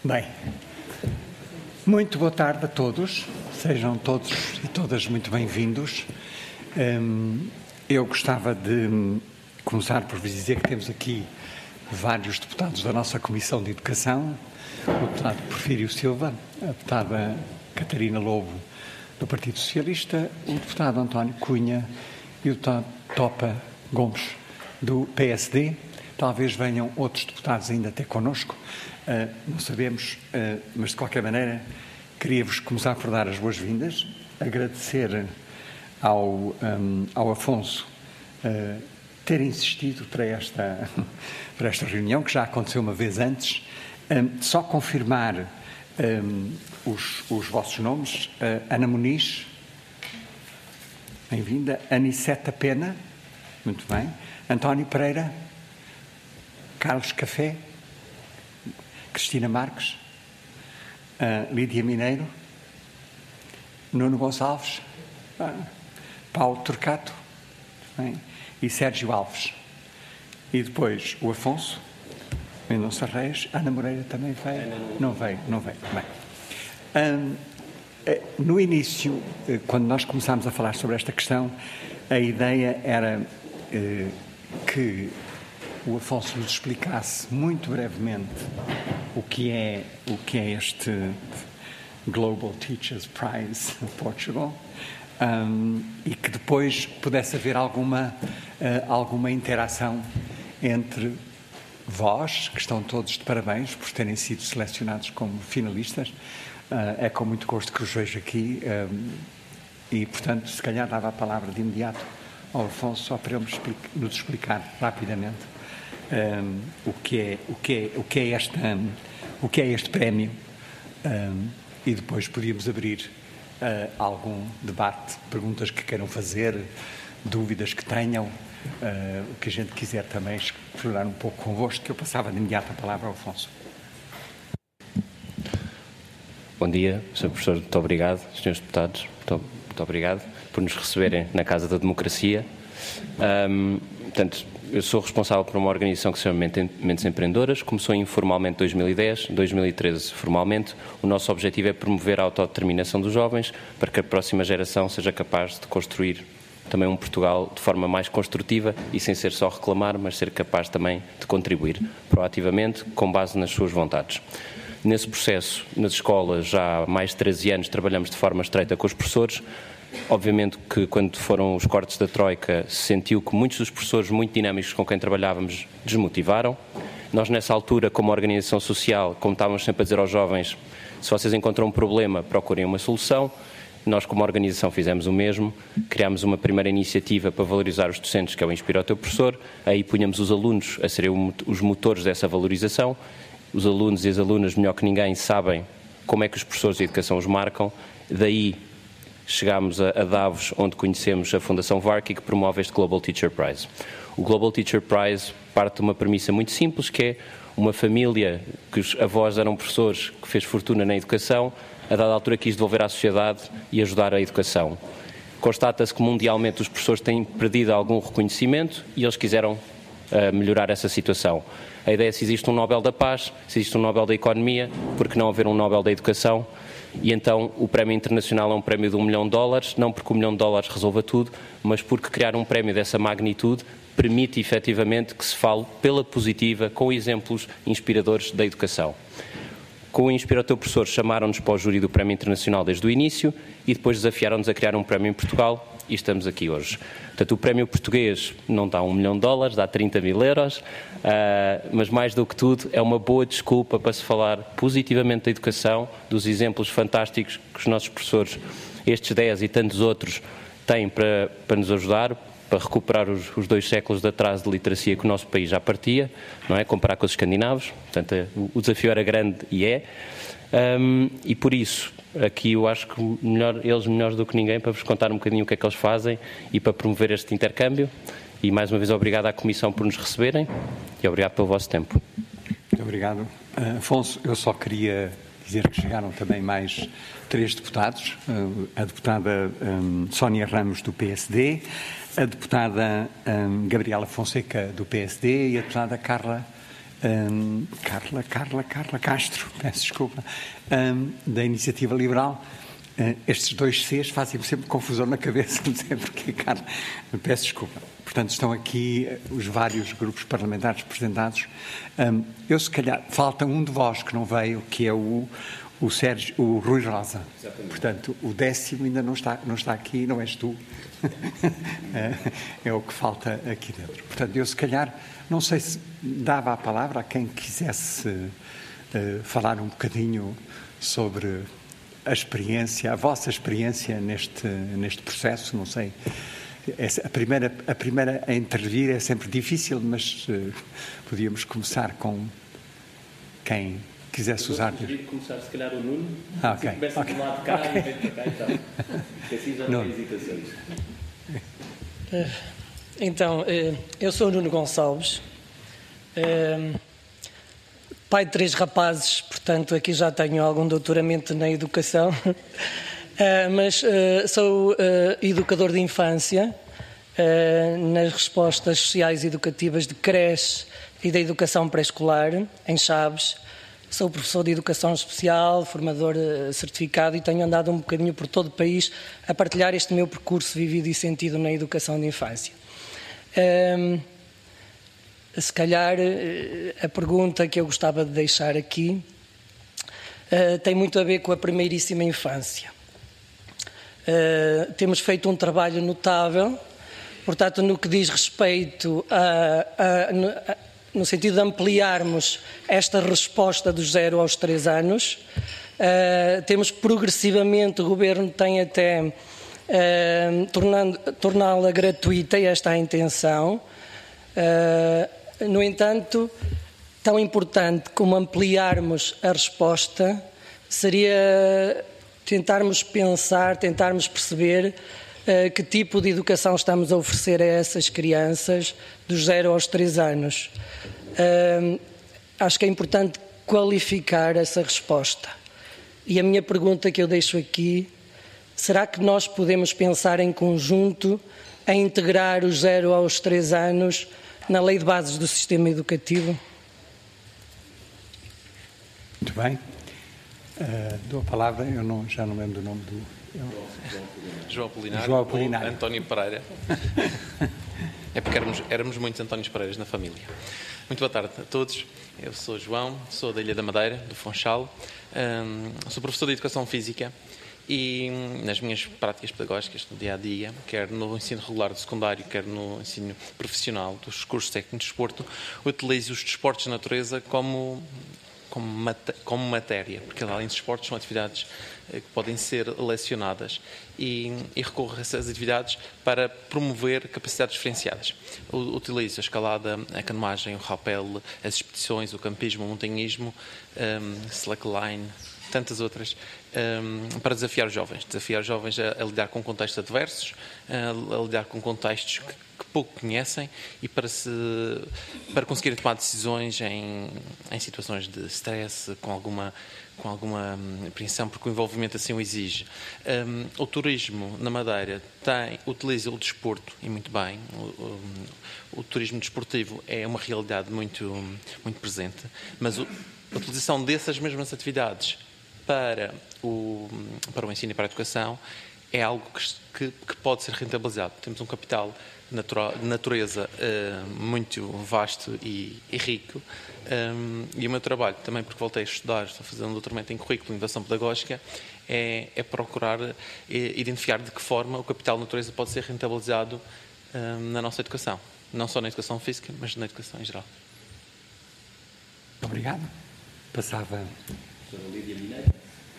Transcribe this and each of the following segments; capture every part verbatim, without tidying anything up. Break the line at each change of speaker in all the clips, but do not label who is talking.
Bem, muito boa tarde a todos, sejam todos e todas muito bem-vindos. Eu gostava de começar por vos dizer que temos aqui vários deputados da nossa Comissão de Educação, o deputado Porfírio Silva, a deputada Catarina Lobo, do Partido Socialista, o deputado António Cunha e o deputado Topa Gomes, do P S D. Talvez venham outros deputados ainda até connosco, uh, não sabemos, uh, mas de qualquer maneira queria-vos começar por dar as boas-vindas, agradecer ao, um, ao Afonso uh, ter insistido para esta, para esta reunião, que já aconteceu uma vez antes, um, só confirmar um, os, os vossos nomes, uh, Ana Muniz, bem-vinda, Aniceta Pena, muito bem, António Pereira, Carlos Café, Cristina Marques, uh, Lídia Mineiro, Nuno Gonçalves, uh, Paulo Turcato, bem, e Sérgio Alves. E depois o Afonso, Mendonça Reis, Ana Moreira também veio? Não veio, não veio. Bem. Um, no início, quando nós começámos a falar sobre esta questão, a ideia era uh, que o Afonso nos explicasse muito brevemente o que é, o que é este Global Teachers Prize Portugal, um, e que depois pudesse haver alguma, uh, alguma interação entre vós, que estão todos de parabéns por terem sido selecionados como finalistas. Uh, é com muito gosto que os vejo aqui, um, e, portanto, se calhar dava a palavra de imediato ao Afonso, só para ele nos explicar, nos explicar rapidamente Um, o, que é, o, que é, o, que é esta, um, o que é este prémio, um, e depois podíamos abrir uh, algum debate, perguntas que queiram fazer, dúvidas que tenham, uh, o que a gente quiser também explorar um pouco convosco, que eu passava de imediato a palavra ao Afonso.
Bom dia, senhor Professor, muito obrigado, senhores deputados, muito, muito obrigado por nos receberem na Casa da Democracia. Um, portanto, eu sou responsável por uma organização que se chama Mentes Empreendedoras, começou informalmente em dois mil e dez, dois mil e treze formalmente. O nosso objetivo é promover a autodeterminação dos jovens para que a próxima geração seja capaz de construir também um Portugal de forma mais construtiva e sem ser só reclamar, mas ser capaz também de contribuir proativamente com base nas suas vontades. Nesse processo, nas escolas, já há mais de treze anos, trabalhamos de forma estreita com os professores. Obviamente que quando foram os cortes da Troika se sentiu que muitos dos professores muito dinâmicos com quem trabalhávamos desmotivaram. Nós nessa altura, como organização social, como estávamos sempre a dizer aos jovens, se vocês encontram um problema, procurem uma solução. Nós como organização fizemos o mesmo, criámos uma primeira iniciativa para valorizar os docentes, que é o Inspira o Teu Professor. Aí punhamos os alunos a serem os motores dessa valorização. Os alunos e as alunas, melhor que ninguém, sabem como é que os professores de educação os marcam. Daí chegámos a, a Davos, onde conhecemos a Fundação Varkey, que promove este Global Teacher Prize. O Global Teacher Prize parte de uma premissa muito simples, que é uma família que os avós eram professores, que fez fortuna na educação, a dada altura quis devolver à sociedade e ajudar a educação. Constata-se que mundialmente os professores têm perdido algum reconhecimento e eles quiseram uh, melhorar essa situação. A ideia é se existe um Nobel da Paz, se existe um Nobel da Economia, por que não haver um Nobel da Educação? E então o prémio internacional é um prémio de um milhão de dólares, não porque um milhão de dólares resolva tudo, mas porque criar um prémio dessa magnitude permite efetivamente que se fale pela positiva, com exemplos inspiradores da educação. Com o Inspira o Teu Professor chamaram-nos para o júri do Prémio Internacional desde o início e depois desafiaram-nos a criar um prémio em Portugal e estamos aqui hoje. Portanto, o prémio português não dá um milhão de dólares, dá trinta mil euros, uh, mas mais do que tudo é uma boa desculpa para se falar positivamente da educação, dos exemplos fantásticos que os nossos professores, estes dez e tantos outros, têm para, para nos ajudar, para recuperar os, os dois séculos de atraso de literacia que o nosso país já partia, não é? Comparar com os escandinavos, portanto o, o desafio era grande e é, um, e por isso aqui eu acho que melhor, eles melhores do que ninguém para vos contar um bocadinho o que é que eles fazem e para promover este intercâmbio. E mais uma vez obrigado à Comissão por nos receberem e obrigado pelo vosso tempo.
Muito obrigado. Uh, Afonso, eu só queria dizer que chegaram também mais três deputados, uh, a deputada um, Sónia Ramos do P S D, a deputada um, Gabriela Fonseca do P S D e a deputada Carla um, Carla, Carla, Carla Castro, peço desculpa, um, da Iniciativa Liberal. Uh, estes dois Cs fazem-me sempre confusão na cabeça, não sei porquê, Carla. Peço desculpa. Portanto, estão aqui os vários grupos parlamentares representados. Um, eu, se calhar, falta um de vós que não veio, que é o, o, Sérgio, o Rui Rosa. Exatamente. Portanto, o décimo ainda não está, não está aqui, não és tu. É o que falta aqui dentro. Portanto, eu, se calhar, não sei se dava a palavra a quem quisesse uh, falar um bocadinho sobre a experiência, a vossa experiência neste, neste processo, não sei. A primeira, a primeira a intervir é sempre difícil, mas uh, podíamos começar com quem quisesse usar.
Eu começar, se calhar, o Nuno.
Ah, ok.
Se começa okay. do lado de cá okay. e vem para cá e tal. Porque assim já não tem hesitações.
Então, eu sou o Nuno Gonçalves, pai de três rapazes, portanto, aqui já tenho algum doutoramento na educação. Uh, mas uh, sou uh, educador de infância uh, nas respostas sociais e educativas de creche e da educação pré-escolar em Chaves. Sou professor de educação especial, formador uh, certificado e tenho andado um bocadinho por todo o país a partilhar este meu percurso vivido e sentido na educação de infância. Uh, se calhar uh, a pergunta que eu gostava de deixar aqui uh, tem muito a ver com a primeiríssima infância. Uh, temos feito um trabalho notável, portanto, no que diz respeito a, a, no, a, no sentido de ampliarmos esta resposta dos zero aos três anos. Uh, temos progressivamente, o Governo tem até uh, tornando, torná-la gratuita, e esta é a intenção. Uh, no entanto, tão importante como ampliarmos a resposta seria tentarmos pensar, tentarmos perceber uh, que tipo de educação estamos a oferecer a essas crianças dos zero aos três anos. Uh, acho que é importante qualificar essa resposta. E a minha pergunta que eu deixo aqui, será que nós podemos pensar em conjunto a integrar os zero aos três anos na Lei de Bases do Sistema Educativo?
Muito bem. Uh, dou a palavra, eu não, já não lembro do nome do... Eu...
João Apolinário,
João Apolinário.
ou António Pereira. É porque éramos, éramos muitos Antónios Pereiras na família. Muito boa tarde a todos. Eu sou João, sou da Ilha da Madeira, do Funchal. Um, sou professor de Educação Física e nas minhas práticas pedagógicas, no dia-a-dia, quer no ensino regular do secundário, quer no ensino profissional dos cursos técnicos de desporto, utilizo os desportos de natureza como... Como, mat- como matéria, porque além dos esportes são atividades eh, que podem ser lecionadas e, e recorro a essas atividades para promover capacidades diferenciadas. U- utilizo a escalada, a canoagem, o rappel, as expedições, o campismo, o montanhismo, um, slackline, tantas outras, um, para desafiar os jovens. Desafiar os jovens a, a lidar com contextos adversos, a, a lidar com contextos que, que pouco conhecem e para, se, para conseguirem tomar decisões em, em situações de stress, com alguma, com alguma apreensão, porque o envolvimento assim o exige. Um, o turismo na Madeira tem, utiliza o desporto, e muito bem. O, o, o turismo desportivo é uma realidade muito, muito presente, mas o, a utilização dessas mesmas atividades para o, para o ensino e para a educação é algo que, que, que pode ser rentabilizado. Temos um capital natura, de natureza uh, muito vasto e, e rico, um, e o meu trabalho, também porque voltei a estudar, estou fazendo um doutoramento em currículo de inovação pedagógica, é, é procurar é, identificar de que forma o capital de natureza pode ser rentabilizado um, na nossa educação. Não só na educação física, mas na educação em geral.
Obrigado. Passava...
Lídia Mineiro.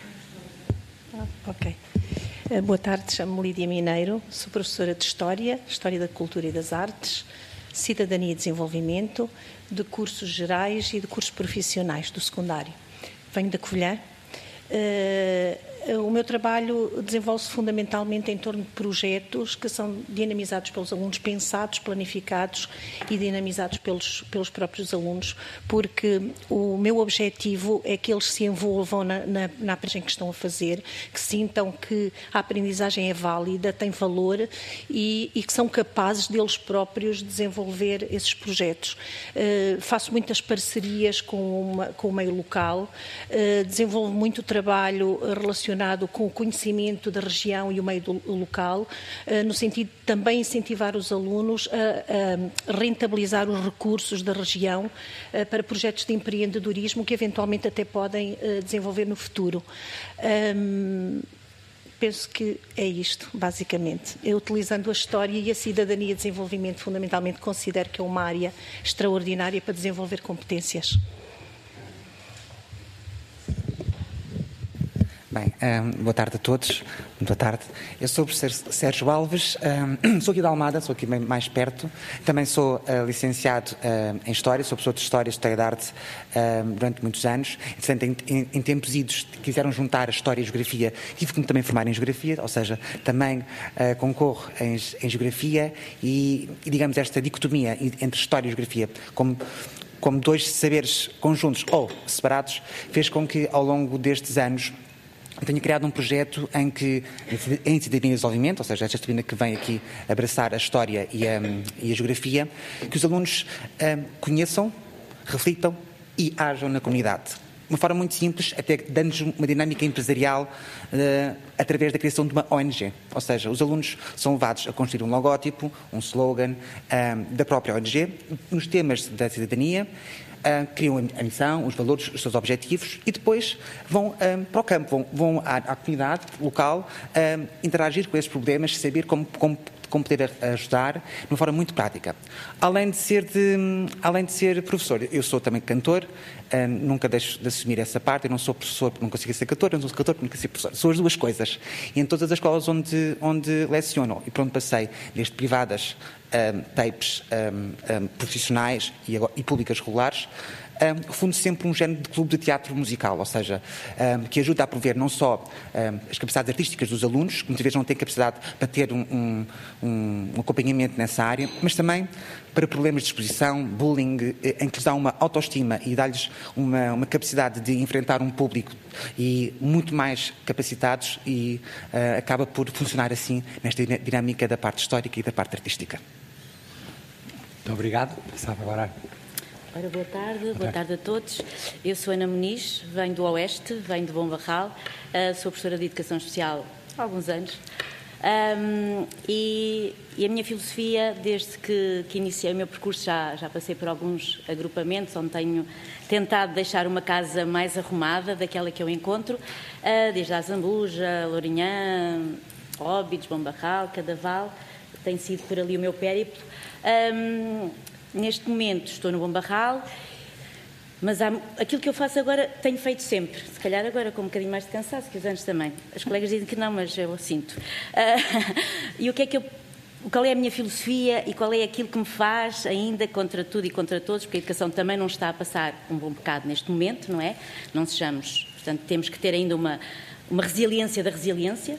Ah, ok. Uh, boa tarde, chamo-me Lídia Mineiro, sou professora de História, História da Cultura e das Artes, Cidadania e Desenvolvimento, de cursos gerais e de cursos profissionais do secundário. Venho da Covilhã. Uh, O meu trabalho desenvolve-se fundamentalmente em torno de projetos que são dinamizados pelos alunos, pensados, planificados e dinamizados pelos, pelos próprios alunos, porque o meu objetivo é que eles se envolvam na, na, na aprendizagem que estão a fazer, que sintam que a aprendizagem é válida, tem valor e, e que são capazes deles próprios desenvolver esses projetos. Uh, faço muitas parcerias com, uma, com o meio local, uh, desenvolvo muito trabalho relacionado com o conhecimento da região e o meio do, local, no sentido de também incentivar os alunos a, a rentabilizar os recursos da região para projetos de empreendedorismo que eventualmente até podem desenvolver no futuro. Um, penso que é isto, basicamente. Eu, utilizando a história e a cidadania e desenvolvimento, fundamentalmente considero que é uma área extraordinária para desenvolver competências.
Bem, um, boa tarde a todos. Boa tarde. Eu sou o professor Sérgio Alves, um, sou aqui de Almada, sou aqui bem mais perto. Também sou uh, licenciado uh, em História, sou professor de História, História da Arte uh, durante muitos anos. Portanto, em, em, em tempos idos, quiseram juntar a História e a Geografia, tive que me também formar em Geografia, ou seja, também uh, concorro em, em Geografia e, e, digamos, esta dicotomia entre História e Geografia como como dois saberes conjuntos ou separados, fez com que, ao longo destes anos, tenho criado um projeto em que, em cidadania e desenvolvimento, ou seja, esta disciplina que vem aqui abraçar a história e a, e a geografia, que os alunos um, conheçam, reflitam e ajam na comunidade. De uma forma muito simples, até dando-nos uma dinâmica empresarial uh, através da criação de uma O N G. Ou seja, os alunos são levados a construir um logótipo, um slogan um, da própria O N G, nos temas da cidadania, Uh, criam a missão, os valores, os seus objetivos e depois vão uh, para o campo, vão, vão à, à comunidade local uh, interagir com esses problemas, saber como, como, como poder ajudar de uma forma muito prática. Além de ser, de, além de ser professor, eu sou também cantor, uh, nunca deixo de assumir essa parte, eu não sou professor porque não consigo ser cantor, eu não sou cantor porque não consigo ser professor, sou as duas coisas. E em todas as escolas onde, onde leciono, e pronto, passei desde privadas, Um, tapes um, um, profissionais e, e públicas regulares, um, fundo sempre um género de clube de teatro musical, ou seja, um, que ajuda a prover não só um, as capacidades artísticas dos alunos, que muitas vezes não têm capacidade para ter um, um, um acompanhamento nessa área, mas também para problemas de exposição, bullying, em que lhes dá uma autoestima e dá-lhes uma, uma capacidade de enfrentar um público e muito mais capacitados e uh, acaba por funcionar assim nesta dinâmica da parte histórica e da parte artística.
Muito obrigado. Passava agora.
Ora, boa tarde, boa, boa tarde a todos. Eu sou Ana Muniz, venho do Oeste, venho de Bom Barral, uh, sou professora de Educação Especial há alguns anos. Um, e, e a minha filosofia, desde que, que iniciei o meu percurso, já, já passei por alguns agrupamentos onde tenho tentado deixar uma casa mais arrumada daquela que eu encontro, uh, desde a Zambuja, Lourinhã, Óbidos, Bom Barral, Cadaval, tem sido por ali o meu périplo. Um, neste momento estou no Bom Barral, mas há, aquilo que eu faço agora tenho feito sempre, se calhar agora com um bocadinho mais de cansaço que os anos também. As colegas dizem que não, mas eu sinto. Uh, e o que é que eu, qual é a minha filosofia e qual é aquilo que me faz ainda contra tudo e contra todos, porque a educação também não está a passar um bom bocado neste momento, não é? Não sejamos, portanto temos que ter ainda uma, uma resiliência da resiliência, uh,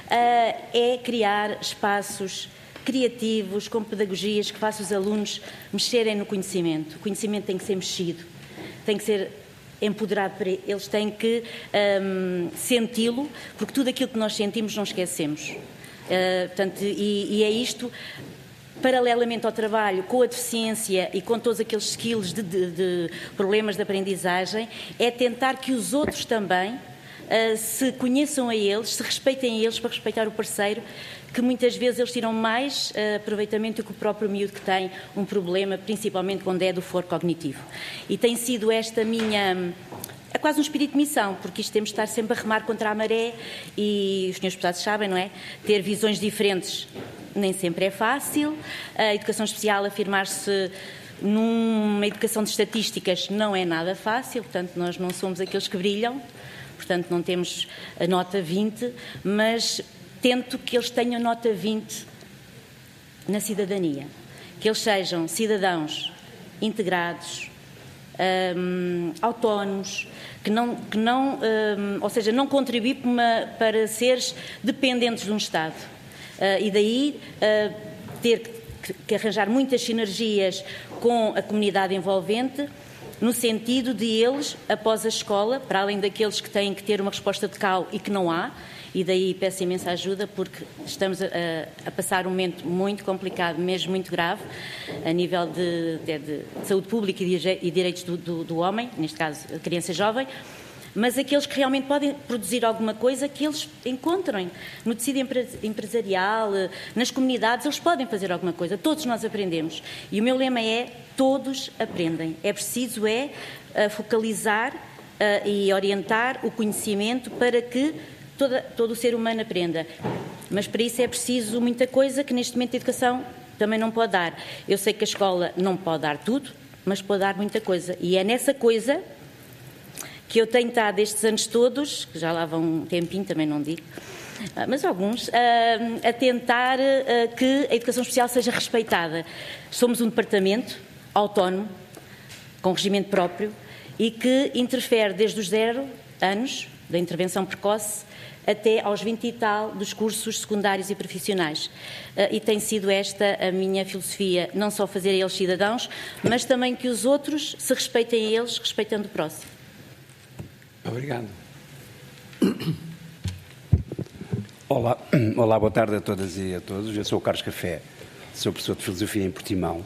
é criar espaços criativos, com pedagogias que façam os alunos mexerem no conhecimento. O conhecimento tem que ser mexido, tem que ser empoderado para eles, eles têm que um, senti-lo, porque tudo aquilo que nós sentimos não esquecemos. Uh, portanto, e, e é isto, paralelamente ao trabalho com a deficiência e com todos aqueles skills de, de, de problemas de aprendizagem, é tentar que os outros também uh, se conheçam a eles, se respeitem a eles para respeitar o parceiro, que muitas vezes eles tiram mais uh, aproveitamento do que o próprio miúdo que tem um problema, principalmente quando é do foro cognitivo. E tem sido esta minha... É quase um espírito de missão, porque isto temos de estar sempre a remar contra a maré e os senhores deputados sabem, não é? Ter visões diferentes nem sempre é fácil. A educação especial, afirmar-se numa educação de estatísticas não é nada fácil, portanto nós não somos aqueles que brilham, portanto não temos a nota vinte, mas... tento que eles tenham nota vinte na cidadania, que eles sejam cidadãos integrados, um, autónomos, que não, que não um, ou seja, não contribuem para, uma, para seres dependentes de um Estado. Uh, e daí uh, ter que, que arranjar muitas sinergias com a comunidade envolvente, no sentido de eles, após a escola, para além daqueles que têm que ter uma resposta de cau e que não há, e daí peço imensa ajuda, porque estamos a, a passar um momento muito complicado, mesmo muito grave, a nível de, de, de saúde pública e, de, e direitos do, do, do homem, neste caso a criança jovem, mas aqueles que realmente podem produzir alguma coisa, que eles encontrem no tecido empresarial, nas comunidades, eles podem fazer alguma coisa, todos nós aprendemos. E o meu lema é, todos aprendem. É preciso é focalizar uh, e orientar o conhecimento para que Toda, todo o ser humano aprenda. Mas para isso é preciso muita coisa que neste momento a educação também não pode dar. Eu sei que a escola não pode dar tudo, mas pode dar muita coisa. E é nessa coisa que eu tenho estado estes anos todos, que já lá vão um tempinho, também não digo, mas alguns, a tentar que a educação especial seja respeitada. Somos um departamento autónomo, com regimento próprio, e que interfere desde os zero anos da intervenção precoce até aos vinte e tal dos cursos secundários e profissionais. Uh, e tem sido esta a minha filosofia, não só fazer a eles cidadãos, mas também que os outros se respeitem a eles, respeitando o próximo.
Obrigado.
Olá, olá, boa tarde a todas e a todos. Eu sou o Carlos Café, sou professor de Filosofia em Portimão.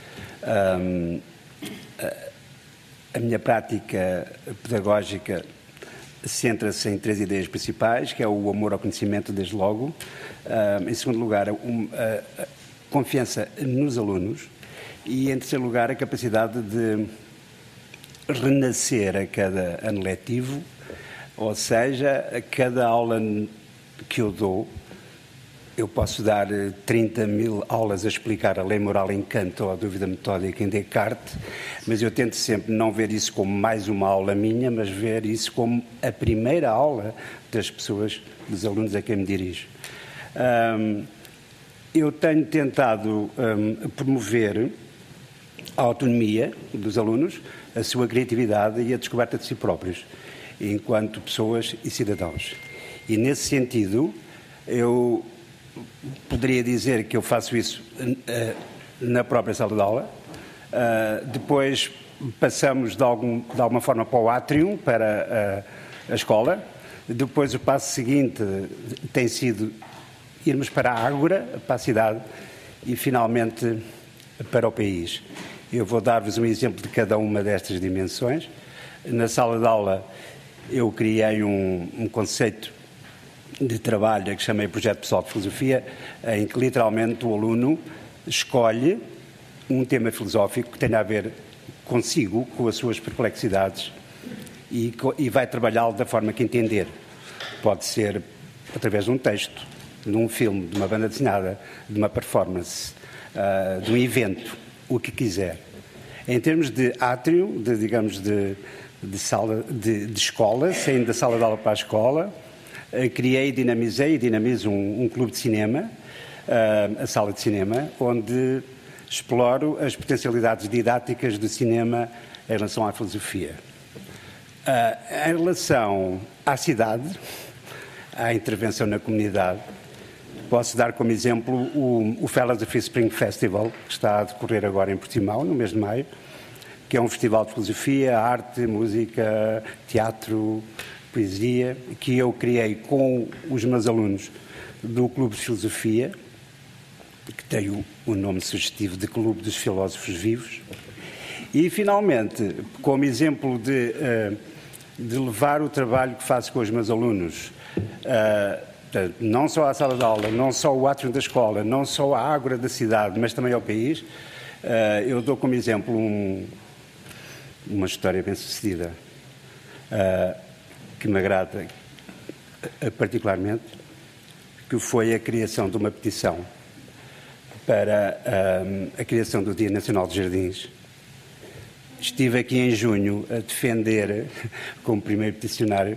Um, a, a minha prática pedagógica centra-se em três ideias principais, que é o amor ao conhecimento, desde logo. Uh, em segundo lugar, um, a, a confiança nos alunos. E, em terceiro lugar, a capacidade de renascer a cada ano letivo, ou seja, a cada aula que eu dou, eu posso dar trinta mil aulas a explicar a lei moral em Kant ou a dúvida metódica em Descartes, mas eu tento sempre não ver isso como mais uma aula minha, mas ver isso como a primeira aula das pessoas, dos alunos a quem me dirijo. Um, eu tenho tentado um, promover a autonomia dos alunos, a sua criatividade e a descoberta de si próprios, enquanto pessoas e cidadãos. E, nesse sentido, eu poderia dizer que eu faço isso uh, na própria sala de aula. Uh, depois passamos de, algum, de alguma forma para o átrio, para uh, a escola. Depois o passo seguinte tem sido irmos para a ágora, para a cidade e finalmente para o país. Eu vou dar-vos um exemplo de cada uma destas dimensões. Na sala de aula eu criei um, um conceito de trabalho que chamei Projeto Pessoal de Filosofia, em que literalmente o aluno escolhe um tema filosófico que tenha a ver consigo, com as suas perplexidades, e, e vai trabalhá-lo da forma que entender. Pode ser através de um texto, de um filme, de uma banda desenhada, de uma performance, uh, de um evento, o que quiser. Em termos de átrio, de, digamos, de, de, sala, de, de escola, saindo da sala de aula para a escola, criei, dinamizei e dinamizo um, um clube de cinema, uh, a sala de cinema, onde exploro as potencialidades didáticas do cinema em relação à filosofia. Uh, em relação à cidade, à intervenção na comunidade, posso dar como exemplo o, o Philosophy Spring Festival, que está a decorrer agora em Portimão, no mês de maio, que é um festival de filosofia, arte, música, teatro, poesia, que eu criei com os meus alunos do Clube de Filosofia, que tem o, o nome sugestivo de Clube dos Filósofos Vivos. E, finalmente, como exemplo de, uh, de levar o trabalho que faço com os meus alunos, uh, não só à sala de aula, não só ao átrio da escola, não só à ágora da cidade, mas também ao país, uh, eu dou como exemplo um, uma história bem-sucedida, uh, que me agrada particularmente, que foi a criação de uma petição para um, a criação do Dia Nacional dos Jardins. Estive aqui em junho a defender, como primeiro peticionário,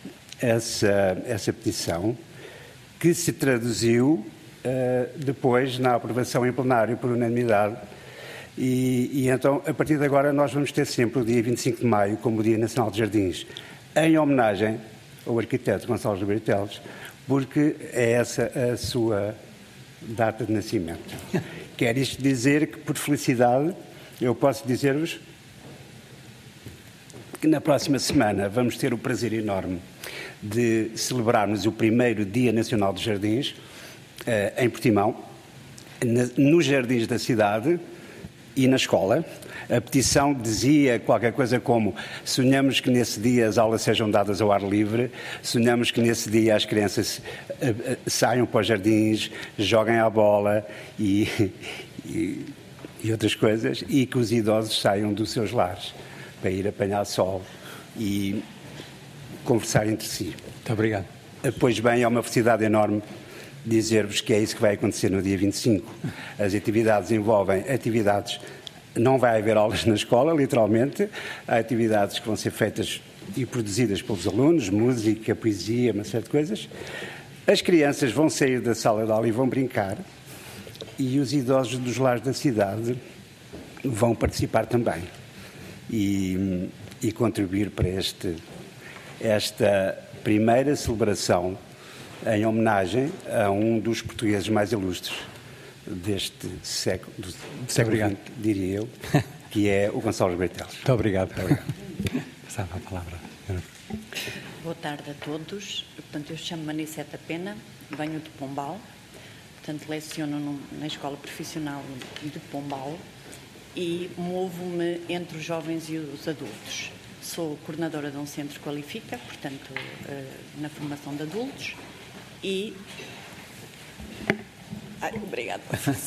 essa, essa petição, que se traduziu uh, depois na aprovação em plenário por unanimidade E, e então, a partir de agora, nós vamos ter sempre o dia vinte e cinco de maio como o Dia Nacional de Jardins, em homenagem ao arquiteto Gonçalo Ribeiro Teles, porque é essa a sua data de nascimento. Quer isto dizer que, por felicidade, eu posso dizer-vos que na próxima semana vamos ter o prazer enorme de celebrarmos o primeiro Dia Nacional dos Jardins eh, em Portimão, na, nos jardins da cidade e na escola. A petição dizia qualquer coisa como: sonhamos que nesse dia as aulas sejam dadas ao ar livre, sonhamos que nesse dia as crianças uh, uh, saiam para os jardins, joguem à bola e, e, e outras coisas, e que os idosos saiam dos seus lares para ir apanhar sol e conversar entre si.
Muito obrigado.
Pois bem, é uma felicidade enorme dizer-vos que é isso que vai acontecer no dia vinte e cinco. As atividades envolvem atividades... Não vai haver aulas na escola, literalmente. Há atividades que vão ser feitas e produzidas pelos alunos, música, poesia, uma série de coisas. As crianças vão sair da sala de aula e vão brincar. E os idosos dos lares da cidade vão participar também. E, e contribuir para este, esta primeira celebração em homenagem a um dos portugueses mais ilustres deste século, do, do século vinte, diria eu, que é o Gonçalo Ribeiro Teles.
Muito obrigado. Muito obrigado. Passava a palavra.
Boa tarde a todos. Portanto, eu chamo-me Aniceta Pena, venho de Pombal, portanto, leciono num, na Escola Profissional de Pombal e movo-me entre os jovens e os adultos. Sou coordenadora de um centro Qualifica, portanto, na formação de adultos e... Ai, obrigada.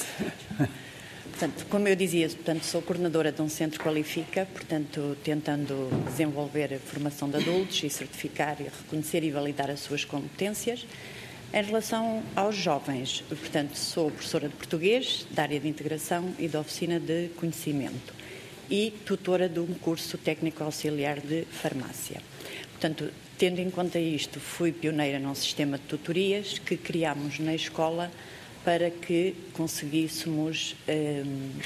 Portanto, como eu dizia, portanto, sou coordenadora de um centro Qualifica, portanto, tentando desenvolver a formação de adultos e certificar e reconhecer e validar as suas competências. Em relação aos jovens, portanto, sou professora de português, da área de integração e da oficina de conhecimento e tutora de um curso técnico auxiliar de farmácia. Portanto, tendo em conta isto, fui pioneira num sistema de tutorias que criámos na escola para que conseguíssemos, eh,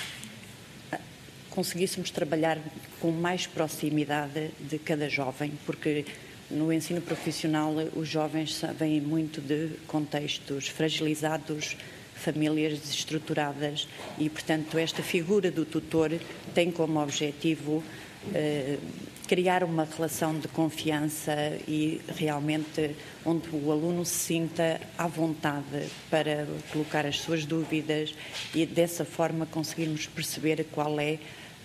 conseguíssemos trabalhar com mais proximidade de cada jovem, porque no ensino profissional os jovens vêm muito de contextos fragilizados, famílias desestruturadas e, portanto, esta figura do tutor tem como objetivo eh, criar uma relação de confiança e realmente onde o aluno se sinta à vontade para colocar as suas dúvidas e dessa forma conseguirmos perceber qual é,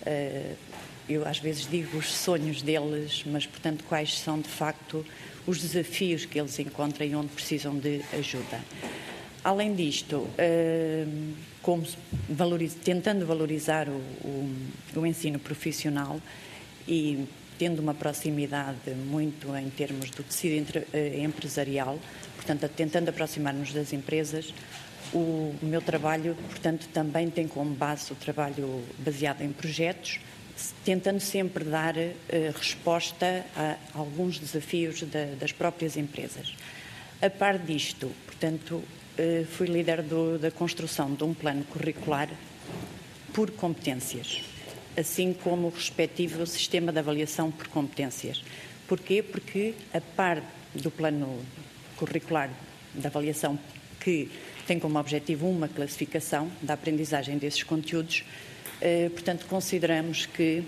eu às vezes digo os sonhos deles, mas portanto quais são de facto os desafios que eles encontram e onde precisam de ajuda. Além disto, como valoriz, tentando valorizar o, o, o ensino profissional e tendo uma proximidade muito em termos do tecido entre, eh, empresarial, portanto, tentando aproximar-nos das empresas, o meu trabalho, portanto, também tem como base o trabalho baseado em projetos, tentando sempre dar eh, resposta a alguns desafios da, das próprias empresas. A par disto, portanto, eh, fui líder do, da construção de um plano curricular por competências, assim como o respectivo sistema de avaliação por competências. Porquê? Porque, a par do plano curricular de avaliação, que tem como objetivo uma classificação da aprendizagem desses conteúdos, eh, portanto, consideramos que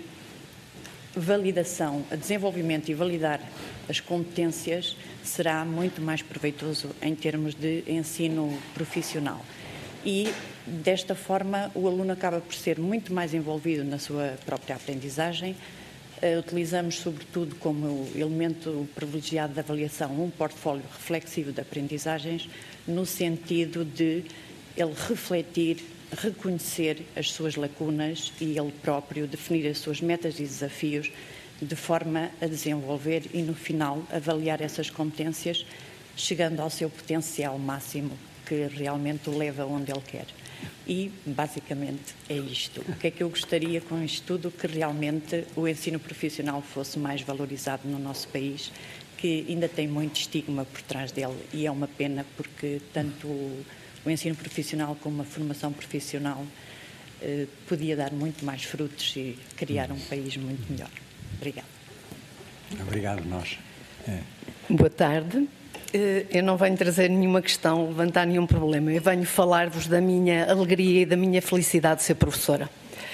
validação, desenvolvimento e validar as competências será muito mais proveitoso em termos de ensino profissional. E, desta forma, o aluno acaba por ser muito mais envolvido na sua própria aprendizagem. Uh, utilizamos, sobretudo, como elemento privilegiado da avaliação, um portfólio reflexivo de aprendizagens, no sentido de ele refletir, reconhecer as suas lacunas e ele próprio definir as suas metas e desafios de forma a desenvolver e, no final, avaliar essas competências, chegando ao seu potencial máximo, que realmente o leva onde ele quer. E, basicamente, é isto. O que é que eu gostaria com isto tudo? Que realmente o ensino profissional fosse mais valorizado no nosso país, que ainda tem muito estigma por trás dele e é uma pena porque tanto o ensino profissional como a formação profissional uh, podia dar muito mais frutos e criar um país muito melhor. Obrigada.
Obrigado, nós. É.
Boa tarde. Eu não venho trazer nenhuma questão, levantar nenhum problema. Eu venho falar-vos da minha alegria e da minha felicidade de ser professora.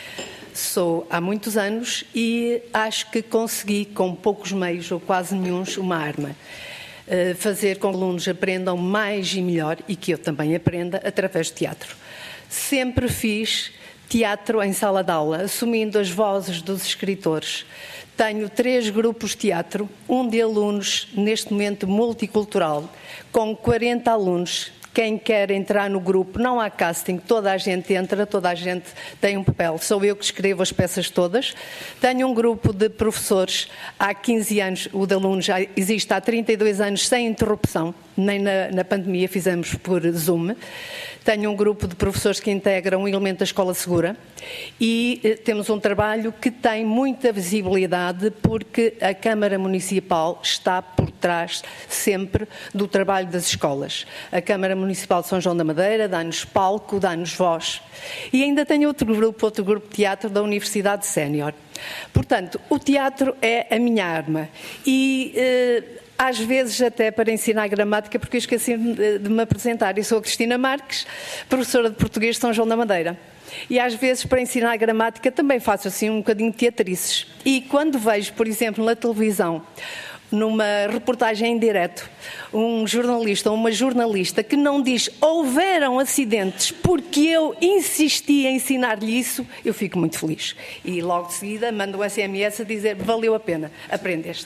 Sou há muitos anos e acho que consegui, com poucos meios ou quase nenhuns, uma arma. Fazer com que os alunos aprendam mais e melhor e que eu também aprenda através de teatro. Sempre fiz teatro em sala de aula, assumindo as vozes dos escritores. Tenho três grupos de teatro, um de alunos, neste momento multicultural, com quarenta alunos. Quem quer entrar no grupo, não há casting, toda a gente entra, toda a gente tem um papel. Sou eu que escrevo as peças todas. Tenho um grupo de professores há quinze anos, o de alunos já existe há trinta e dois anos, sem interrupção, nem na, na pandemia fizemos por Zoom. Tenho um grupo de professores que integram um elemento da Escola Segura e eh, temos um trabalho que tem muita visibilidade porque a Câmara Municipal está por trás sempre do trabalho das escolas. A Câmara Municipal de São João da Madeira dá-nos palco, dá-nos voz. E ainda tenho outro grupo, outro grupo de teatro da Universidade Sénior. Portanto, o teatro é a minha arma e... Eh, às vezes até para ensinar gramática, porque eu esqueci de me apresentar. Eu sou a Cristina Marques, professora de português de São João da Madeira. E às vezes para ensinar gramática também faço assim um bocadinho de teatrices. E quando vejo, por exemplo, na televisão, numa reportagem em direto, um jornalista ou uma jornalista que não diz houveram acidentes porque eu insisti em ensinar-lhe isso, eu fico muito feliz. E logo de seguida mando o S M S a dizer valeu a pena, aprendeste.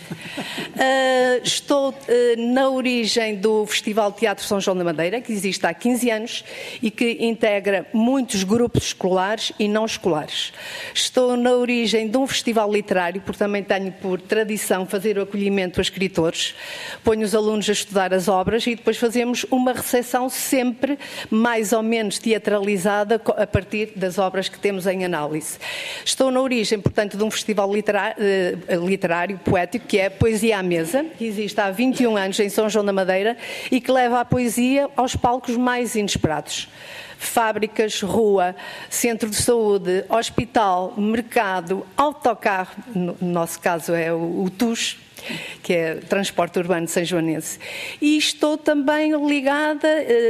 Uh, estou uh, na origem do Festival de Teatro São João da Madeira, que existe há quinze anos e que integra muitos grupos escolares e não escolares. Estou na origem de um festival literário, porque também tenho por tradição fazer o acolhimento a escritores, ponho os alunos a estudar as obras e depois fazemos uma recepção sempre mais ou menos teatralizada a partir das obras que temos em análise. Estou na origem, portanto, de um festival literário, literário poético, que é Poesia à Mesa, que existe há vinte e um anos em São João da Madeira e que leva a poesia aos palcos mais inesperados. Fábricas, rua, centro de saúde, hospital, mercado, autocarro, no nosso caso é o, o T U S, que é Transporte Urbano Sanjoanense. E estou também ligada,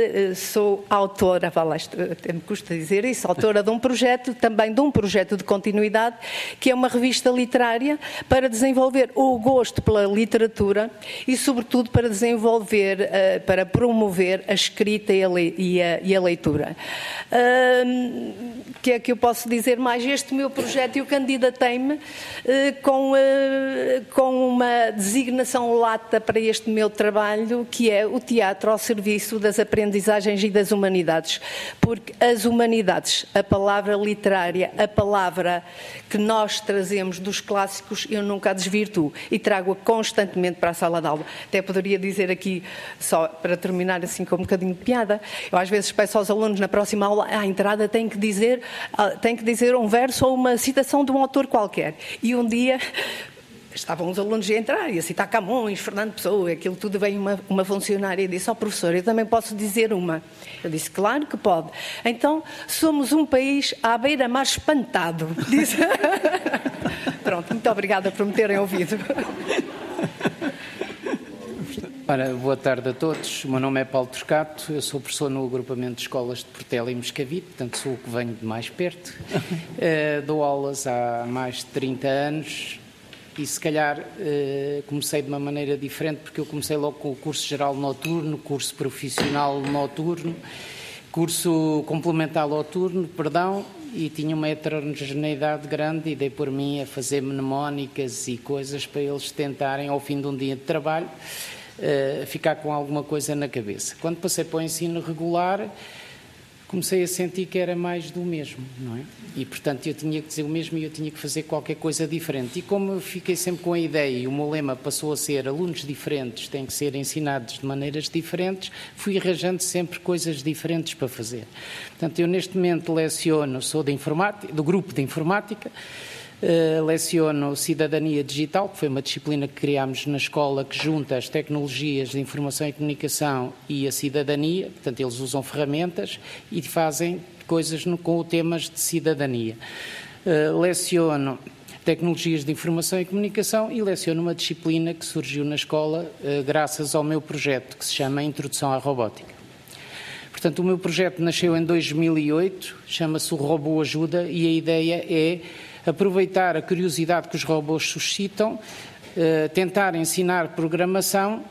sou autora, vá lá, até me custa dizer isso, autora de um projeto, também de um projeto de continuidade, que é uma revista literária para desenvolver o gosto pela literatura e, sobretudo, para desenvolver, para promover a escrita e a, e a, e a leitura. O que é que eu posso dizer mais? Este meu projeto, eu candidatei-me com, com uma designação lata para este meu trabalho, que é o teatro ao serviço das aprendizagens e das humanidades. Porque as humanidades, a palavra literária, a palavra que nós trazemos dos clássicos, eu nunca a desvirtuo e trago-a constantemente para a sala de aula. Até poderia dizer aqui, só para terminar assim com um bocadinho de piada, eu às vezes peço aos alunos na próxima aula, à entrada tem que dizer, tem que dizer um verso ou uma citação de um autor qualquer. E um dia... estavam os alunos a entrar e a citar Camões, Fernando Pessoa, aquilo tudo, veio uma, uma funcionária e disse ao professor, eu também posso dizer uma. Eu disse, claro que pode. Então, somos um país à beira-mar espantado. Disse. Pronto, muito obrigada por me terem ouvido.
Ora, boa tarde a todos. O meu nome é Paulo Toscato, eu sou professor no agrupamento de escolas de Portela e Moscavide, portanto sou o que venho de mais perto. Uh, dou aulas há mais de trinta anos. E se calhar eh, comecei de uma maneira diferente, porque eu comecei logo com o curso geral noturno, curso profissional noturno, curso complementar noturno, perdão, e tinha uma heterogeneidade grande e dei por mim a fazer mnemónicas e coisas para eles tentarem, ao fim de um dia de trabalho, eh, ficar com alguma coisa na cabeça. Quando passei para o ensino regular, comecei a sentir que era mais do mesmo, não é? E, portanto, eu tinha que dizer o mesmo e eu tinha que fazer qualquer coisa diferente. E como eu fiquei sempre com a ideia e o meu lema passou a ser alunos diferentes têm que ser ensinados de maneiras diferentes, fui arranjando sempre coisas diferentes para fazer. Portanto, eu neste momento leciono, sou de informática, do grupo de informática, Uh, leciono Cidadania Digital, que foi uma disciplina que criámos na escola que junta as tecnologias de informação e comunicação e a cidadania, portanto eles usam ferramentas e fazem coisas no, com temas de cidadania. Uh, leciono Tecnologias de Informação e Comunicação e leciono uma disciplina que surgiu na escola uh, graças ao meu projeto, que se chama Introdução à Robótica. Portanto, o meu projeto nasceu em dois mil e oito, chama-se o Robô Ajuda, e a ideia é aproveitar a curiosidade que os robôs suscitam, uh, tentar ensinar programação,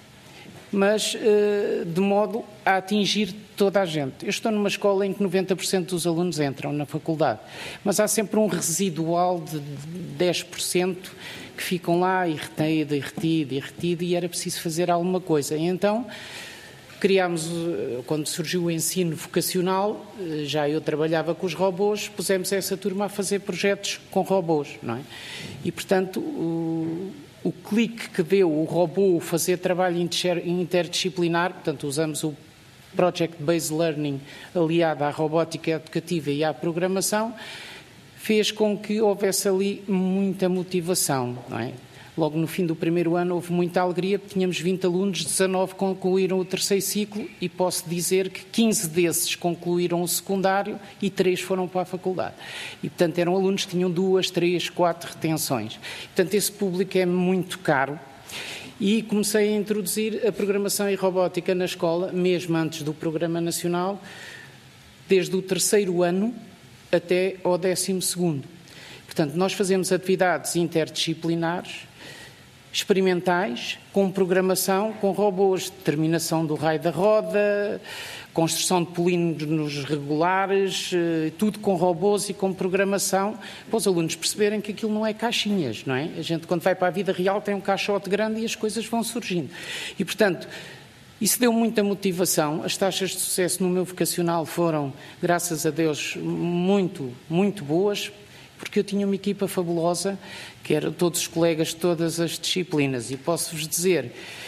mas uh, de modo a atingir toda a gente. Eu estou numa escola em que noventa por cento dos alunos entram na faculdade, mas há sempre um residual de dez por cento que ficam lá e retido, e retido, e retido, e era preciso fazer alguma coisa. E então, criámos, quando surgiu o ensino vocacional, já eu trabalhava com os robôs, pusemos essa turma a fazer projetos com robôs, não é? E, portanto, o, o clique que deu o robô fazer trabalho interdisciplinar, portanto, usamos o Project Based Learning aliado à robótica educativa e à programação, fez com que houvesse ali muita motivação, não é? Logo no fim do primeiro ano houve muita alegria, porque tínhamos vinte alunos, dezanove concluíram o terceiro ciclo e posso dizer que quinze desses concluíram o secundário e três foram para a faculdade. E, portanto, eram alunos que tinham duas, três, quatro retenções. Portanto, esse público é muito caro. E comecei a introduzir a programação e robótica na escola, mesmo antes do Programa Nacional, desde o terceiro ano até ao décimo segundo. Portanto, nós fazemos atividades interdisciplinares, experimentais, com programação, com robôs, determinação do raio da roda, construção de polígonos regulares, tudo com robôs e com programação, para os alunos perceberem que aquilo não é caixinhas, não é? A gente, quando vai para a vida real, tem um caixote grande e as coisas vão surgindo. E, portanto, isso deu muita motivação. As taxas de sucesso no meu vocacional foram, graças a Deus, muito, muito boas, porque eu tinha uma equipa fabulosa, que eram todos os colegas de todas as disciplinas, e posso-vos dizer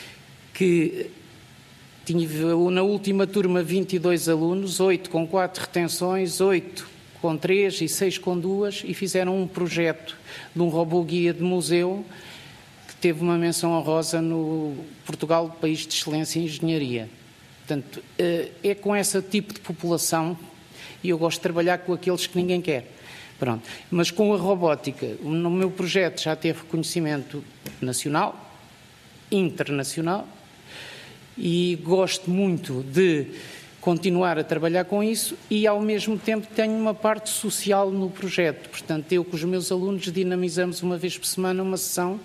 que tive na última turma vinte e dois alunos, oito com quatro retenções, oito com três e seis com duas, e fizeram um projeto de um robô guia de museu que teve uma menção honrosa no Portugal, País de Excelência em Engenharia. Portanto, é com esse tipo de população, e eu gosto de trabalhar com aqueles que ninguém quer. Pronto. Mas com a robótica, no meu projeto já teve reconhecimento nacional, internacional, e gosto muito de continuar a trabalhar com isso e, ao mesmo tempo, tenho uma parte social no projeto. Portanto, eu com os meus alunos dinamizamos uma vez por semana uma sessão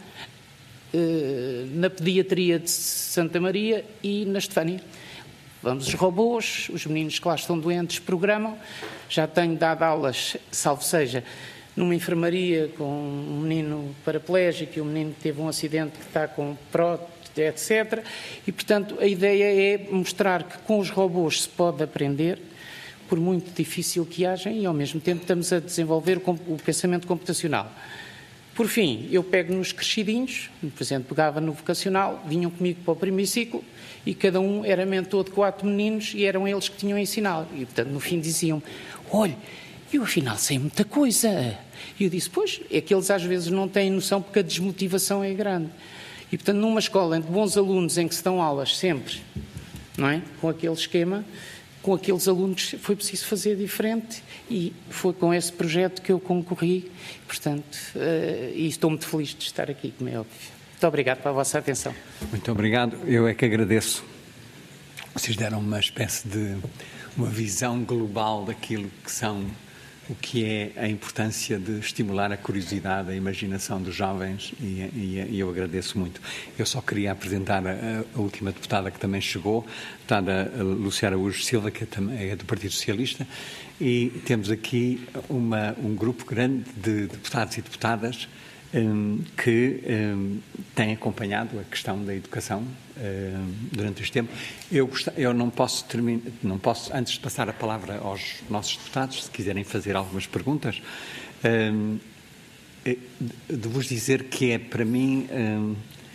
eh, na pediatria de Santa Maria e na Estefânia. Vamos os robôs, os meninos que lá estão doentes programam. Já tenho dado aulas, salvo seja, numa enfermaria com um menino paraplégico e um menino que teve um acidente que está com prótese, etcétera. E, portanto, a ideia é mostrar que com os robôs se pode aprender, por muito difícil que haja, e ao mesmo tempo estamos a desenvolver o pensamento computacional. Por fim, eu pego nos crescidinhos, por exemplo, pegava no vocacional, vinham comigo para o primeiro ciclo e cada um era mentor de quatro meninos e eram eles que tinham a ensinar. E, portanto, no fim diziam, olha, eu afinal sei muita coisa. E eu disse, pois, é que eles às vezes não têm noção porque a desmotivação é grande. E, portanto, numa escola de bons alunos em que se dão aulas sempre, não é? Com aquele esquema, com aqueles alunos foi preciso fazer diferente e foi com esse projeto que eu concorri, portanto, uh, e estou muito feliz de estar aqui, como é óbvio. Muito obrigado pela vossa atenção.
Muito obrigado, eu é que agradeço. Vocês deram uma espécie de uma visão global daquilo que são, o que é a importância de estimular a curiosidade, a imaginação dos jovens e, e, e eu agradeço muito. Eu só queria apresentar a, a última deputada que também chegou, a deputada Lúcia Araújo Silva, que é do Partido Socialista, e temos aqui uma, um grupo grande de deputados e deputadas um, que um, têm acompanhado a questão da educação um, durante este tempo. Eu, gost... eu não posso terminar, não posso, antes de passar a palavra aos nossos deputados, se quiserem fazer algumas perguntas, um, de vos dizer que é, para mim, um,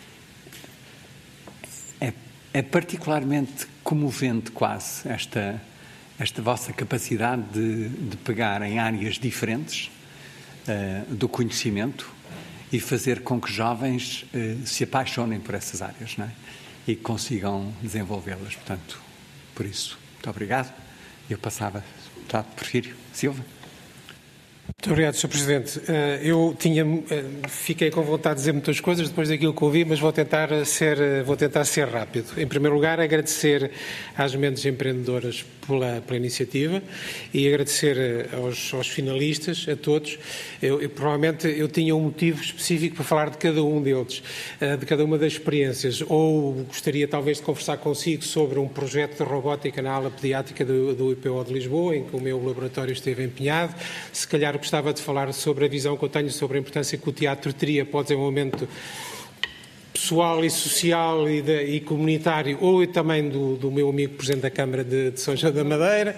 é, é particularmente comovente quase esta, esta vossa capacidade de, de pegar em áreas diferentes uh, do conhecimento e fazer com que jovens uh, se apaixonem por essas áreas, não é? E consigam desenvolvê-las. Portanto, por isso, muito obrigado. Eu passava deputado Porfírio Silva.
Muito obrigado, senhor Presidente. Eu tinha, fiquei com vontade de dizer muitas coisas depois daquilo que ouvi, mas vou tentar ser, vou tentar ser rápido. Em primeiro lugar, agradecer às mentes empreendedoras pela, pela iniciativa e agradecer aos, aos finalistas, a todos. Eu, eu, provavelmente eu tinha um motivo específico para falar de cada um deles, de cada uma das experiências, ou gostaria talvez de conversar consigo sobre um projeto de robótica na ala pediátrica do, do I P O de Lisboa, em que o meu laboratório esteve empenhado. Se calhar gostava de falar sobre a visão que eu tenho sobre a importância que o teatro teria para o desenvolvimento pessoal e social e, de, e comunitário, ou também do, do meu amigo Presidente da Câmara de, de São João da Madeira.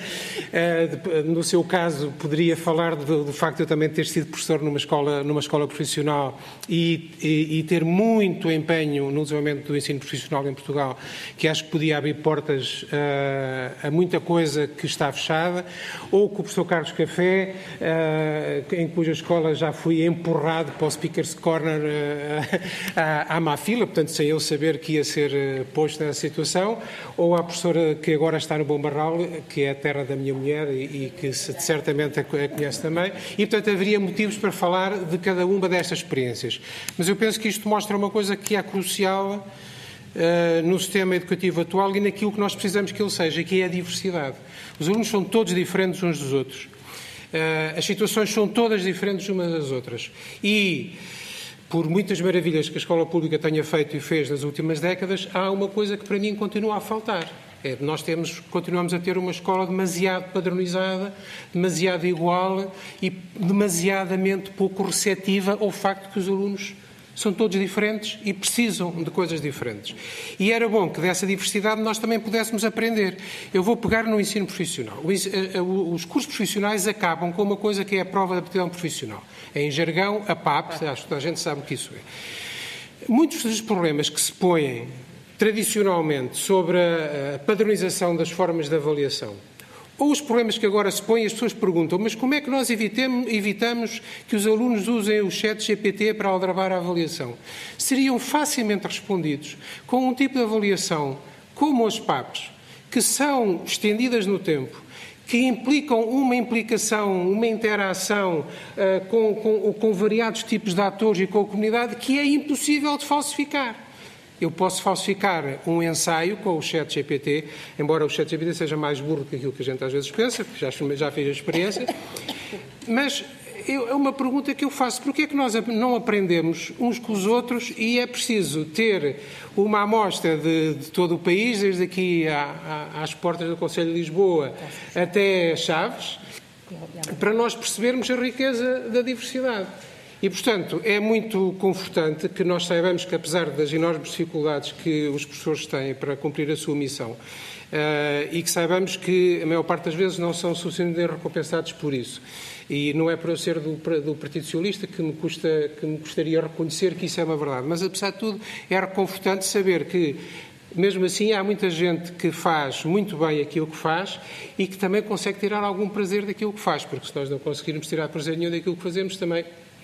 Uh, de, no seu caso, poderia falar do, do facto de eu também ter sido professor numa escola, numa escola profissional e, e, e ter muito empenho no desenvolvimento do ensino profissional em Portugal, que acho que podia abrir portas uh, a muita coisa que está fechada, ou com o professor Carlos Café, uh, em cuja escola já fui empurrado para o Speaker's Corner uh, à, à má fila, portanto, sem eu saber que ia ser uh, posto nessa situação, ou à professora que agora está no Bom Barral, que é a terra da minha mulher e, e que se, certamente a, a conhece também, e, portanto, haveria motivos para falar de cada uma destas experiências. Mas eu penso que isto mostra uma coisa que é crucial uh, no sistema educativo atual e naquilo que nós precisamos que ele seja, que é a diversidade. Os alunos são todos diferentes uns dos outros. Uh, as situações são todas diferentes umas das outras. E por muitas maravilhas que a escola pública tenha feito e fez nas últimas décadas, há uma coisa que para mim continua a faltar. É, nós temos, continuamos a ter uma escola demasiado padronizada, demasiado igual e demasiadamente pouco receptiva ao facto que os alunos são todos diferentes e precisam de coisas diferentes. E era bom que dessa diversidade nós também pudéssemos aprender. Eu vou pegar no ensino profissional. Os cursos profissionais acabam com uma coisa que é a prova de aptidão profissional. Em jargão, a P A P, acho que toda a gente sabe o que isso é. Muitos dos problemas que se põem tradicionalmente sobre a padronização das formas de avaliação, ou os problemas que agora se põem, as pessoas perguntam, mas como é que nós evitemos, evitamos que os alunos usem o chat G P T para aldrabar a avaliação? Seriam facilmente respondidos com um tipo de avaliação como as P A Ps, que são estendidas no tempo, que implicam uma implicação, uma interação uh, com, com, com variados tipos de atores e com a comunidade que é impossível de falsificar. Eu posso falsificar um ensaio com o chat G P T, embora o chat G P T seja mais burro que aquilo que a gente às vezes pensa, porque já, já fiz a experiência, mas eu, é uma pergunta que eu faço, porquê é que nós não aprendemos uns com os outros e é preciso ter uma amostra de, de todo o país, desde aqui à, à, às portas do Conselho de Lisboa até Chaves, para nós percebermos a riqueza da diversidade. E, portanto, é muito confortante que nós saibamos que, apesar das enormes dificuldades que os professores têm para cumprir a sua missão, uh, e que saibamos que, a maior parte das vezes, não são suficientemente recompensados por isso. E não é por eu ser do, do Partido Socialista que me, custa, que me gostaria reconhecer que isso é uma verdade. Mas, apesar de tudo, é reconfortante saber que, mesmo assim, há muita gente que faz muito bem aquilo que faz e que também consegue tirar algum prazer daquilo que faz, porque se nós não conseguirmos tirar prazer nenhum daquilo que fazemos, também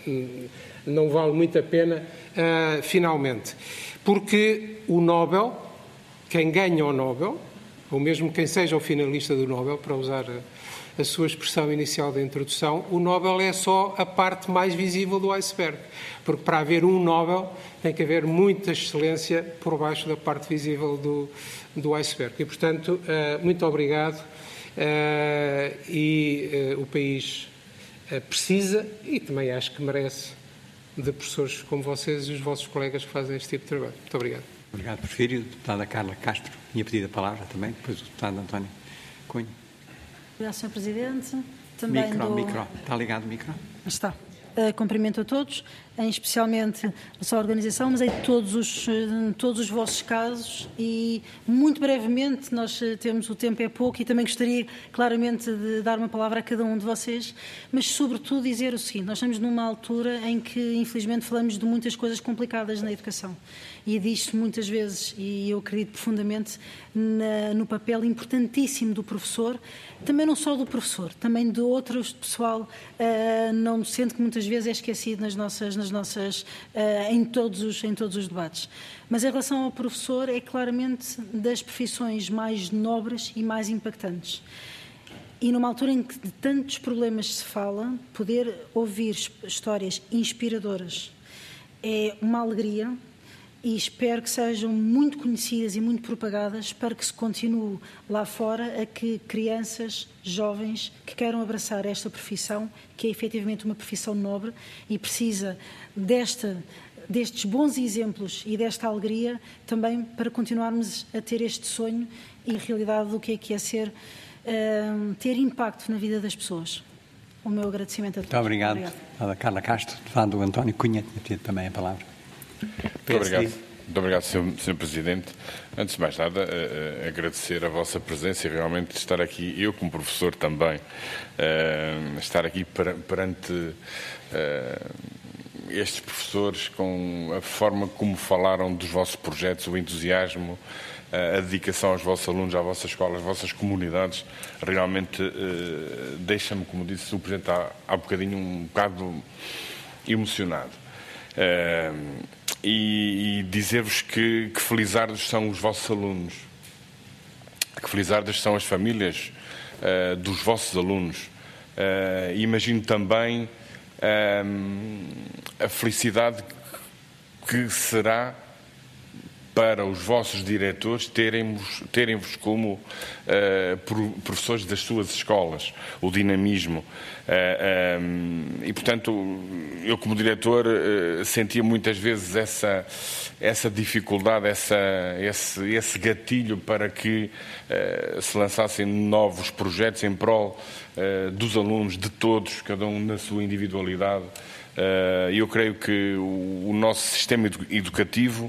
não vale muito a pena, uh, finalmente. Porque o Nobel, quem ganha o Nobel, ou mesmo quem seja o finalista do Nobel, para usar a, a sua expressão inicial da introdução, o Nobel é só a parte mais visível do iceberg. Porque para haver um Nobel tem que haver muita excelência por baixo da parte visível do, do iceberg. E, portanto, uh, muito obrigado. Uh, e uh, o país precisa e também acho que merece de professores como vocês e os vossos colegas que fazem este tipo de trabalho. Muito obrigado.
Obrigado, Porfírio. Deputada Carla Castro tinha pedido a palavra também, depois o deputado António Cunha.
Obrigado, senhor Presidente. Também
micro,
do...
micro. Está ligado o micro?
Está. Uh, cumprimento a todos, em especialmente a sua organização, mas em todos os, todos os vossos casos e, muito brevemente, nós temos, o tempo é pouco e também gostaria claramente de dar uma palavra a cada um de vocês, mas sobretudo dizer o seguinte, nós estamos numa altura em que, infelizmente, falamos de muitas coisas complicadas na educação e disto muitas vezes, e eu acredito profundamente na, no papel importantíssimo do professor, também não só do professor, também de outro pessoal uh, não docente que muitas vezes é esquecido nas nossas, nas nossas, uh, em, todos os, em todos os debates. Mas em relação ao professor, é claramente das profissões mais nobres e mais impactantes. e numa altura em que de tantos problemas se fala, poder ouvir histórias inspiradoras é uma alegria e espero que sejam muito conhecidas e muito propagadas para que se continue lá fora a que crianças, jovens que queiram abraçar esta profissão, que é efetivamente uma profissão nobre e precisa desta, destes bons exemplos e desta alegria também para continuarmos a ter este sonho e a realidade do que é que é ser, uh, ter impacto na vida das pessoas. O meu agradecimento a todos.
Muito obrigado. Obrigado. A Carla Castro, falando do António Cunha, tinha também a palavra.
Muito obrigado, muito obrigado senhor Presidente. Antes de mais nada, uh, uh, agradecer a vossa presença e realmente estar aqui, eu como professor também, uh, estar aqui per, perante uh, estes professores com a forma como falaram dos vossos projetos, o entusiasmo, uh, a dedicação aos vossos alunos, à vossa escola, às vossas comunidades, realmente uh, deixa-me, como disse o Presidente há, há bocadinho, um bocado emocionado. Uh, e, e dizer-vos que, que felizardos são os vossos alunos, que felizardas são as famílias uh, dos vossos alunos. Uh, imagino também uh, a felicidade que será para os vossos diretores terem-vos terem-vos como uh, professores das suas escolas, o dinamismo. Uh, um, e, portanto, eu como diretor uh, sentia muitas vezes essa, essa dificuldade, essa, esse, esse gatilho para que uh, se lançassem novos projetos em prol uh, dos alunos, de todos, cada um na sua individualidade. Uh, eu creio que o, o nosso sistema edu educativo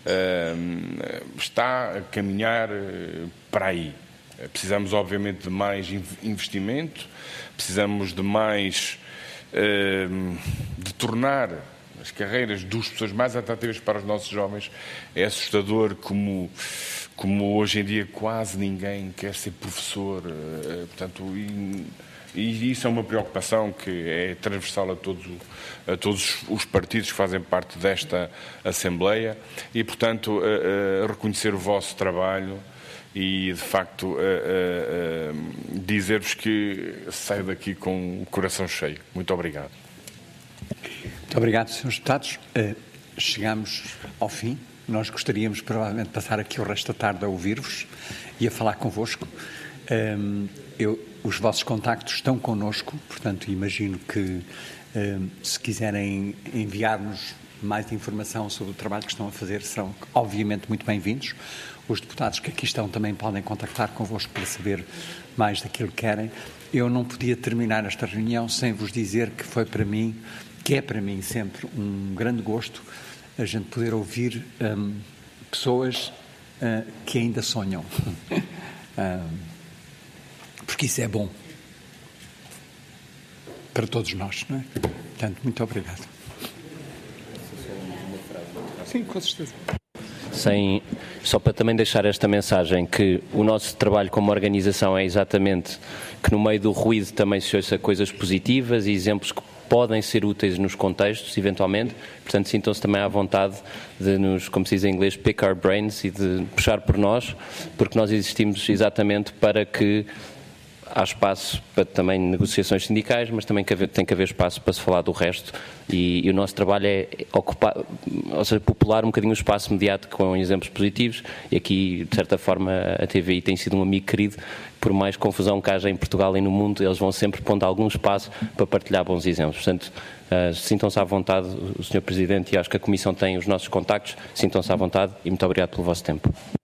uh, está a caminhar uh, para aí. Uh, precisamos, obviamente, de mais investimento, precisamos de mais, uh, de tornar as carreiras das pessoas mais atrativas para os nossos jovens. É assustador como, como hoje em dia quase ninguém quer ser professor, uh, portanto... E, E isso é uma preocupação que é transversal a todos, a todos os partidos que fazem parte desta Assembleia e, portanto, a, a reconhecer o vosso trabalho e, de facto, dizer-vos que saio daqui com o coração cheio. Muito obrigado.
Muito obrigado, senhores deputados. Uh, chegamos ao fim. Nós gostaríamos, provavelmente, de passar aqui o resto da tarde a ouvir-vos e a falar convosco. Um, eu... Os vossos contactos estão connosco, portanto, imagino que, eh, se quiserem enviar-nos mais informação sobre o trabalho que estão a fazer, serão, obviamente, muito bem-vindos. Os deputados que aqui estão também podem contactar convosco para saber mais daquilo que querem. Eu não podia terminar esta reunião sem vos dizer que foi para mim, que é para mim sempre um grande gosto, a gente poder ouvir um, pessoas uh, que ainda sonham. um, Porque isso é bom para todos nós, não é? Portanto, muito obrigado. Sim, com certeza.
Sem, só para também deixar esta mensagem que o nosso trabalho como organização é exatamente que no meio do ruído também se ouça coisas positivas e exemplos que podem ser úteis nos contextos, eventualmente. Portanto, sintam-se também à vontade de nos, como se diz em inglês, pick our brains e de puxar por nós, porque nós existimos exatamente para que há espaço para também negociações sindicais, mas também tem que haver espaço para se falar do resto e, e o nosso trabalho é ocupar, ou seja, popular um bocadinho o espaço mediático com exemplos positivos e aqui, de certa forma, a T V I tem sido um amigo querido, por mais confusão que haja em Portugal e no mundo, eles vão sempre pondo algum espaço para partilhar bons exemplos. Portanto, uh, sintam-se à vontade, o senhor Presidente, e acho que a Comissão tem os nossos contactos, sintam-se à vontade e muito obrigado pelo vosso tempo.